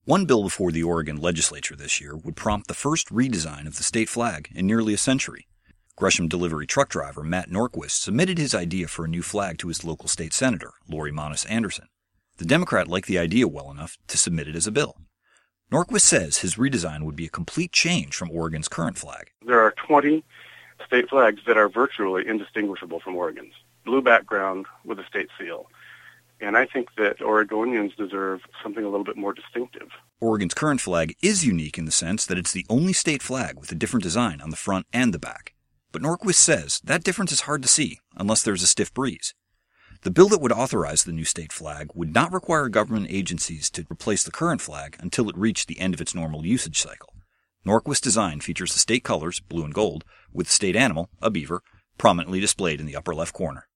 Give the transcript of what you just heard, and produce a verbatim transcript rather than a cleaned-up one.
One bill before the Oregon legislature this year would prompt the first redesign of the state flag in nearly a century. Gresham delivery truck driver Matt Norquist submitted his idea for a new flag to his local state senator, Lori Monis Anderson. The Democrat liked the idea well enough to submit it as a bill. Norquist says his redesign would be a complete change from Oregon's current flag. There are twenty state flags that are virtually indistinguishable from Oregon's. Blue background with a state seal. And I think that Oregonians deserve something a little bit more distinctive. Oregon's current flag is unique in the sense that it's the only state flag with a different design on the front and the back. But Norquist says that difference is hard to see unless there's a stiff breeze. The bill that would authorize the new state flag would not require government agencies to replace the current flag until it reached the end of its normal usage cycle. Norquist's design features the state colors, blue and gold, with the state animal, a beaver, prominently displayed in the upper left corner.